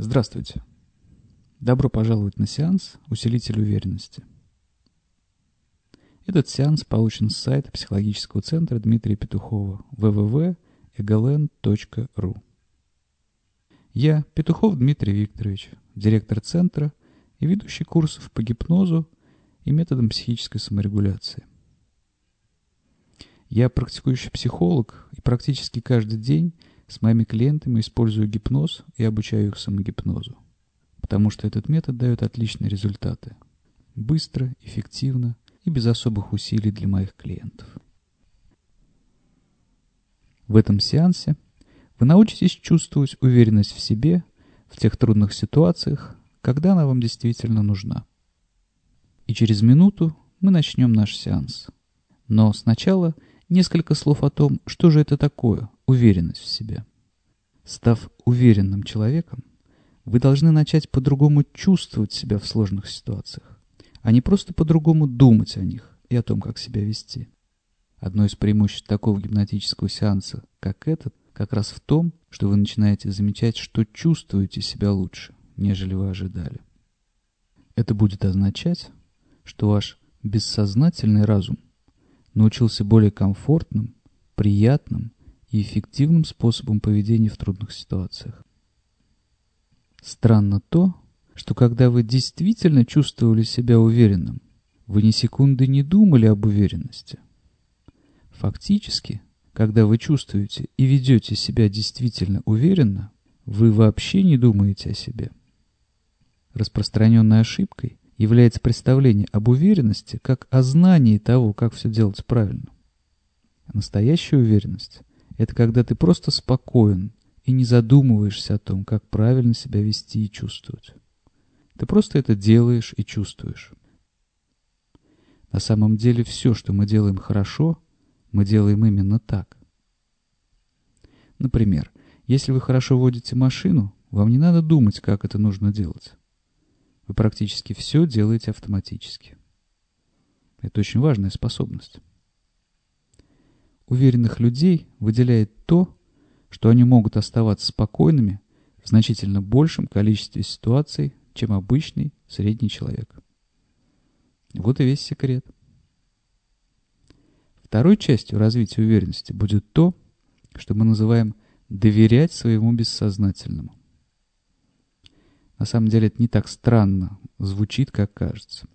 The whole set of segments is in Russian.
Здравствуйте. Добро пожаловать на сеанс «Усилитель уверенности». Этот сеанс получен с сайта психологического центра Дмитрия Петухова www.egoland.ru. Я, Петухов Дмитрий Викторович, директор центра и ведущий курсов по гипнозу и методам психической саморегуляции. Я практикующий психолог и практически каждый день с моими клиентами использую гипноз и обучаю их самогипнозу, потому что этот метод дает отличные результаты. Быстро, эффективно и без особых усилий для моих клиентов. В этом сеансе вы научитесь чувствовать уверенность в себе в тех трудных ситуациях, когда она вам действительно нужна. И через минуту мы начнем наш сеанс. Но сначала несколько слов о том, что же это такое уверенность в себе. Став уверенным человеком, вы должны начать по-другому чувствовать себя в сложных ситуациях, а не просто по-другому думать о них и о том, как себя вести. Одно из преимуществ такого гипнотического сеанса, как этот, как раз в том, что вы начинаете замечать, что чувствуете себя лучше, нежели вы ожидали. Это будет означать, что ваш бессознательный разум научился более комфортным, приятным и эффективным способом поведения в трудных ситуациях. Странно то, что когда вы действительно чувствовали себя уверенным, вы ни секунды не думали об уверенности. Фактически, когда вы чувствуете и ведете себя действительно уверенно, вы вообще не думаете о себе. Распространенной ошибкой является представление об уверенности как о знании того, как все делать правильно. Настоящая уверенность – это когда ты просто спокоен и не задумываешься о том, как правильно себя вести и чувствовать. Ты просто это делаешь и чувствуешь. На самом деле все, что мы делаем хорошо, мы делаем именно так. Например, если вы хорошо водите машину, вам не надо думать, как это нужно делать. Вы практически все делаете автоматически. Это очень важная способность. Уверенных людей выделяет то, что они могут оставаться спокойными в значительно большем количестве ситуаций, чем обычный средний человек. Вот и весь секрет. Второй частью развития уверенности будет то, что мы называем доверять своему бессознательному. На самом деле это не так странно звучит, как кажется.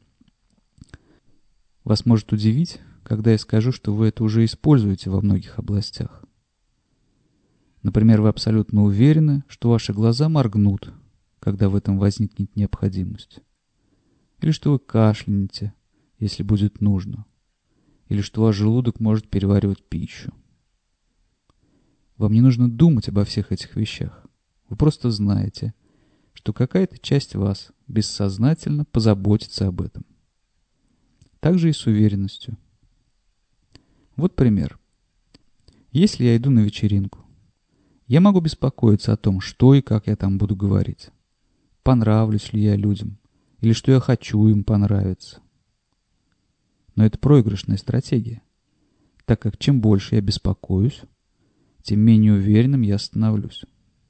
Вас может удивить, когда я скажу, что вы это уже используете во многих областях. Например, вы абсолютно уверены, что ваши глаза моргнут, когда в этом возникнет необходимость. Или что вы кашлянете, если будет нужно. Или что ваш желудок может переваривать пищу. Вам не нужно думать обо всех этих вещах. Вы просто знаете, что какая-то часть вас бессознательно позаботится об этом. Так же и с уверенностью. Вот пример. Если я иду на вечеринку, я могу беспокоиться о том, что и как я там буду говорить. Понравлюсь ли я людям, или что я хочу им понравиться. Но это проигрышная стратегия, так как чем больше я беспокоюсь, тем менее уверенным я становлюсь.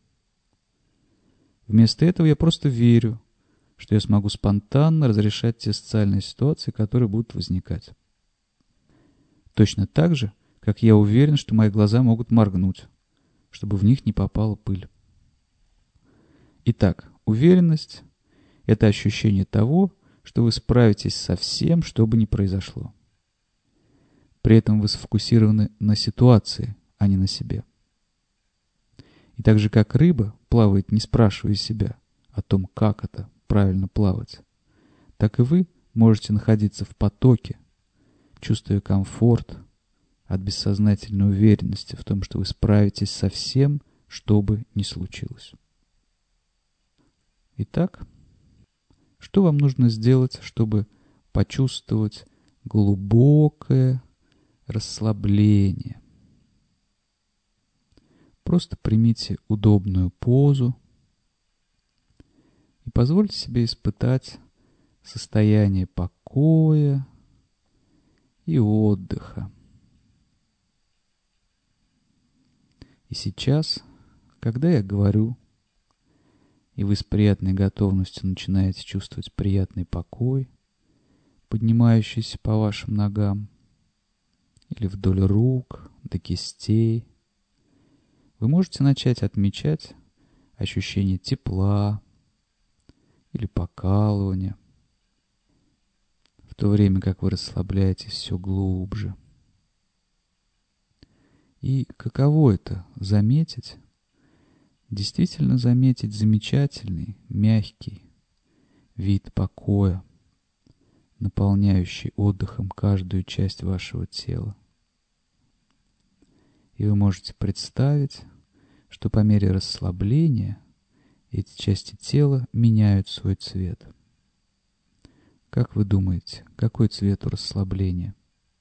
Вместо этого я просто верю, что я смогу спонтанно разрешать те социальные ситуации, которые будут возникать. Точно так же, как я уверен, что мои глаза могут моргнуть, чтобы в них не попала пыль. Итак, уверенность – это ощущение того, что вы справитесь со всем, что бы ни произошло. При этом вы сфокусированы на ситуации, а не на себе. И так же, как рыба плавает, не спрашивая себя о том, как это правильно плавать, так и вы можете находиться в потоке, чувствуя комфорт от бессознательной уверенности в том, что вы справитесь со всем, что бы ни случилось. Итак, что вам нужно сделать, чтобы почувствовать глубокое расслабление? Просто примите удобную позу и позвольте себе испытать состояние покоя и отдыха. И сейчас, когда я говорю, и вы с приятной готовностью начинаете чувствовать приятный покой, поднимающийся по вашим ногам, или вдоль рук, до кистей. Вы можете начать отмечать ощущение тепла или покалывания, в то время как вы расслабляетесь все глубже. И каково это — заметить, действительно заметить замечательный, мягкий вид покоя, наполняющий отдыхом каждую часть вашего тела. И вы можете представить, что по мере расслабления эти части тела меняют свой цвет. Как вы думаете, какой цвет у расслабления?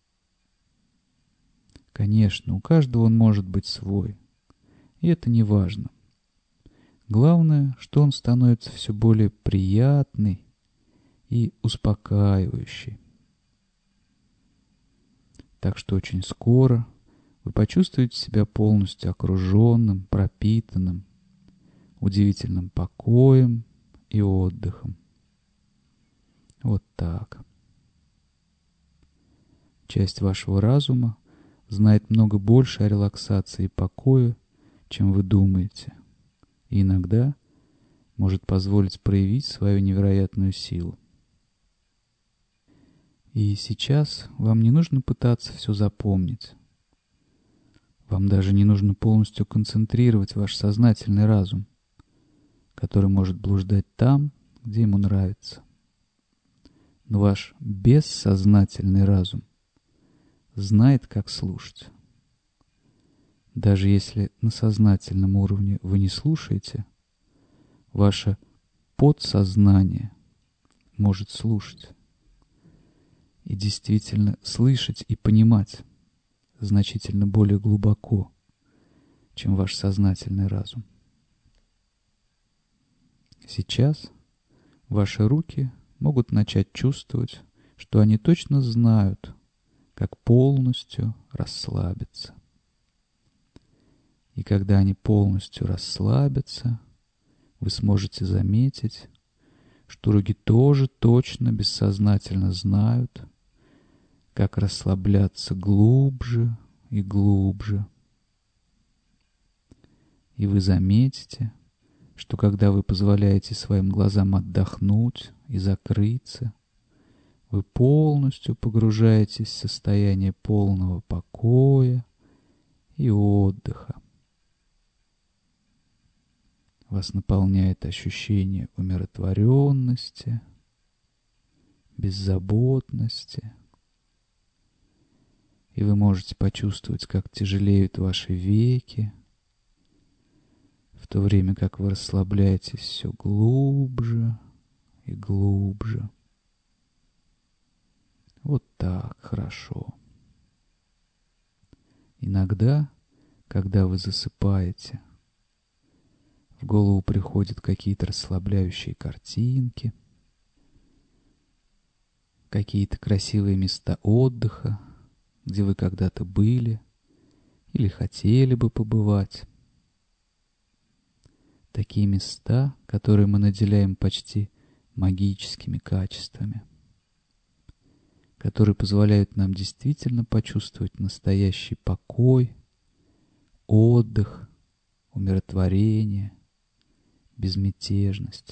Конечно, у каждого он может быть свой, и это не важно. Главное, что он становится все более приятный и успокаивающий. Так что очень скоро вы почувствуете себя полностью окруженным, пропитанным, удивительным покоем и отдыхом. Вот так. Часть вашего разума знает много больше о релаксации и покое, чем вы думаете, и иногда может позволить проявить свою невероятную силу. И сейчас вам не нужно пытаться все запомнить. Вам даже не нужно полностью концентрировать ваш сознательный разум, который может блуждать там, где ему нравится. Но ваш бессознательный разум знает, как слушать. Даже если на сознательном уровне вы не слушаете, ваше подсознание может слушать. И действительно слышать и понимать значительно более глубоко, чем ваш сознательный разум. Сейчас ваши руки могут начать чувствовать, что они точно знают, как полностью расслабиться. И когда они полностью расслабятся, вы сможете заметить, что руки тоже точно бессознательно знают, как расслабляться глубже и глубже. И вы заметите, что когда вы позволяете своим глазам отдохнуть и закрыться, вы полностью погружаетесь в состояние полного покоя и отдыха. Вас наполняет ощущение умиротворенности, беззаботности, и вы можете почувствовать, как тяжелеют ваши веки, в то время как вы расслабляетесь все глубже и глубже. Вот так, хорошо. Иногда, когда вы засыпаете, в голову приходят какие-то расслабляющие картинки, какие-то красивые места отдыха, где вы когда-то были или хотели бы побывать. Такие места, которые мы наделяем почти магическими качествами, которые позволяют нам действительно почувствовать настоящий покой, отдых, умиротворение, безмятежность.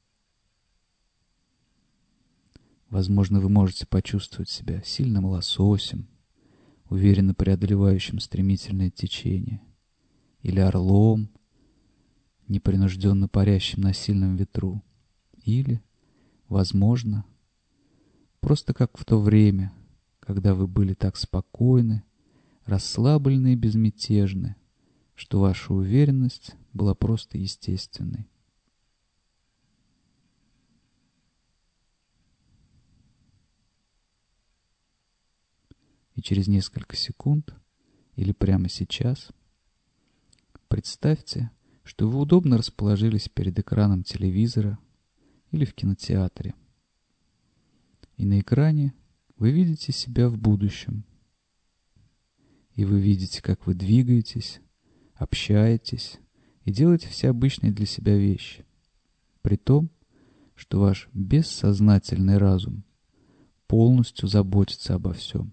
Возможно, вы можете почувствовать себя сильным лососем, уверенно преодолевающим стремительное течение, или орлом, непринужденно парящим на сильном ветру, или, возможно, просто как в то время, когда вы были так спокойны, расслаблены и безмятежны, что ваша уверенность была просто естественной. И через несколько секунд, или прямо сейчас, представьте, что вы удобно расположились перед экраном телевизора или в кинотеатре. И на экране вы видите себя в будущем. И вы видите, как вы двигаетесь, общаетесь и делаете все обычные для себя вещи. при том, что ваш бессознательный разум полностью заботится обо всем.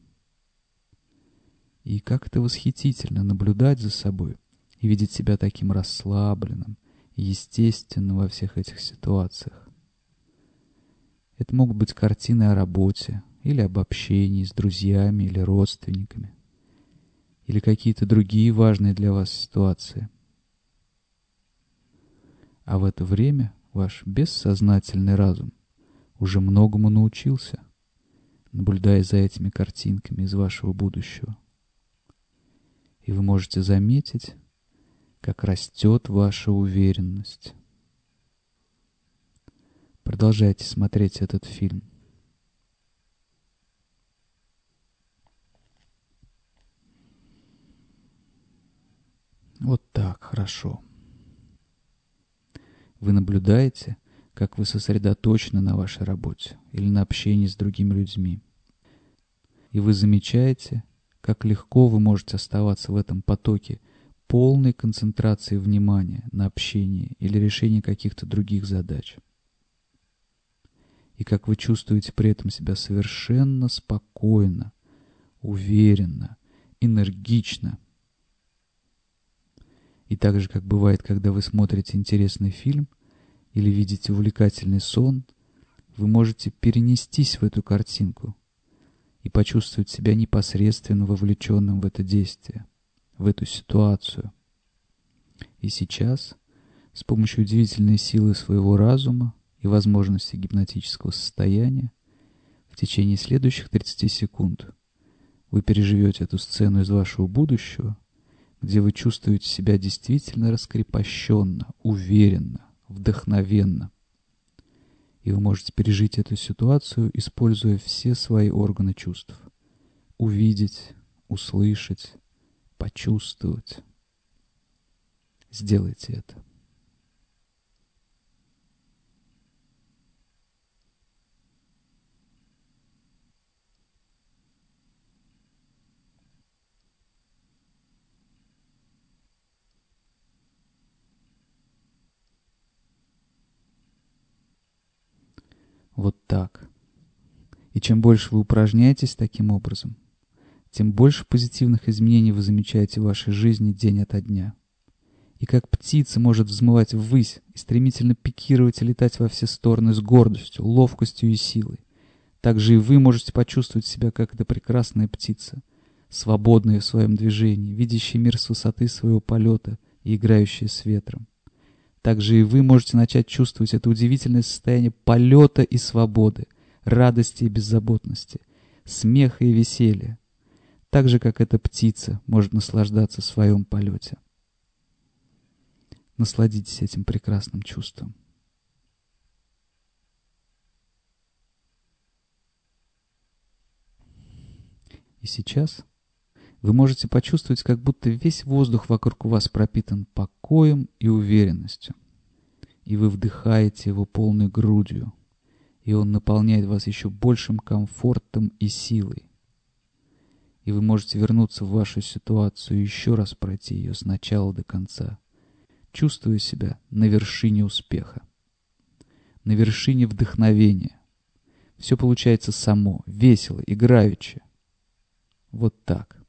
И как это восхитительно наблюдать за собой и видеть себя таким расслабленным и естественным во всех этих ситуациях. Это могут быть картины о работе или об общении с друзьями или родственниками, или какие-то другие важные для вас ситуации. А в это время ваш бессознательный разум уже многому научился, наблюдая за этими картинками из вашего будущего. И вы можете заметить, как растет ваша уверенность. Продолжайте смотреть этот фильм. Вот так, хорошо. Вы наблюдаете, как вы сосредоточены на вашей работе или на общении с другими людьми. И вы замечаете, как легко вы можете оставаться в этом потоке полной концентрации внимания на общении или решении каких-то других задач. И как вы чувствуете при этом себя совершенно спокойно, уверенно, энергично. И так же, как бывает, когда вы смотрите интересный фильм или видите увлекательный сон, вы можете перенестись в эту картинку и почувствовать себя непосредственно вовлеченным в это действие, в эту ситуацию. И сейчас, с помощью удивительной силы своего разума и возможности гипнотического состояния, в течение следующих 30 секунд вы переживете эту сцену из вашего будущего, где вы чувствуете себя действительно раскрепощенно, уверенно, вдохновенно. И вы можете пережить эту ситуацию, используя все свои органы чувств. Увидеть, услышать, почувствовать. Сделайте это. Вот так. И чем больше вы упражняетесь таким образом, тем больше позитивных изменений вы замечаете в вашей жизни день ото дня. И как птица может взмывать ввысь и стремительно пикировать и летать во все стороны с гордостью, ловкостью и силой, так же и вы можете почувствовать себя, как эта прекрасная птица, свободная в своем движении, видящая мир с высоты своего полета и играющая с ветром. Так же и вы можете начать чувствовать это удивительное состояние полета и свободы, радости и беззаботности, смеха и веселья, так же, как эта птица может наслаждаться в своем полете. Насладитесь этим прекрасным чувством. И сейчас вы можете почувствовать, как будто весь воздух вокруг вас пропитан покоем и уверенностью. И вы вдыхаете его полной грудью, и он наполняет вас еще большим комфортом и силой. И вы можете вернуться в вашу ситуацию и еще раз пройти ее с начала до конца, чувствуя себя на вершине успеха, на вершине вдохновения. Все получается само, весело, играюче. Вот так.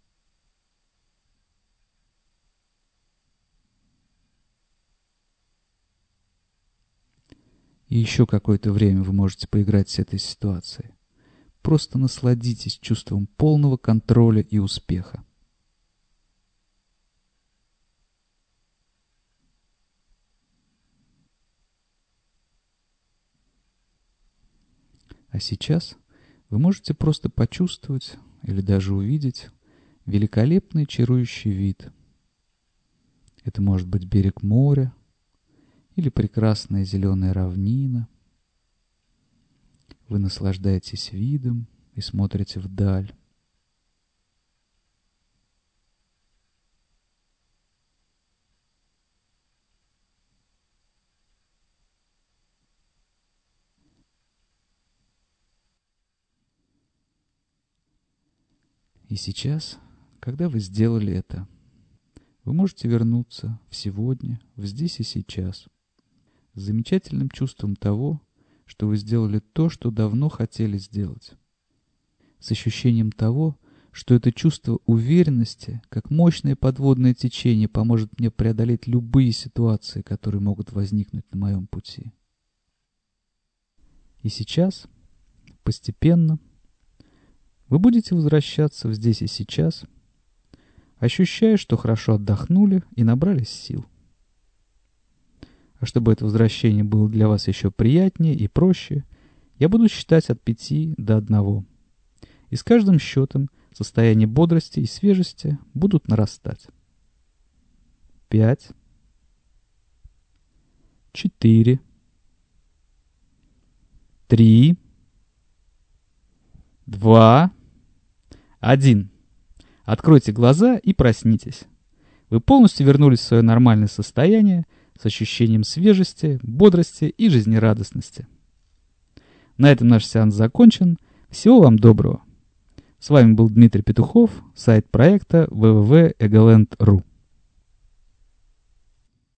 И еще какое-то время вы можете поиграть с этой ситуацией. Просто насладитесь чувством полного контроля и успеха. А сейчас вы можете просто почувствовать или даже увидеть великолепный чарующий вид. Это может быть берег моря или прекрасная зеленая равнина. Вы наслаждаетесь видом и смотрите вдаль. И сейчас, когда вы сделали это, вы можете вернуться в сегодня, в здесь и сейчас, с замечательным чувством того, что вы сделали то, что давно хотели сделать. С ощущением того, что это чувство уверенности, как мощное подводное течение, поможет мне преодолеть любые ситуации, которые могут возникнуть на моем пути. И сейчас, постепенно, вы будете возвращаться в здесь и сейчас, ощущая, что хорошо отдохнули и набрались сил. А чтобы это возвращение было для вас еще приятнее и проще, я буду считать от 5 до 1. И с каждым счетом состояние бодрости и свежести будут нарастать. 5, 4, 3, 2, 1. Откройте глаза и проснитесь. Вы полностью вернулись в свое нормальное состояние с ощущением свежести, бодрости и жизнерадостности. На этом наш сеанс закончен. Всего вам доброго. С вами был Дмитрий Петухов, сайт проекта www.egoland.ru.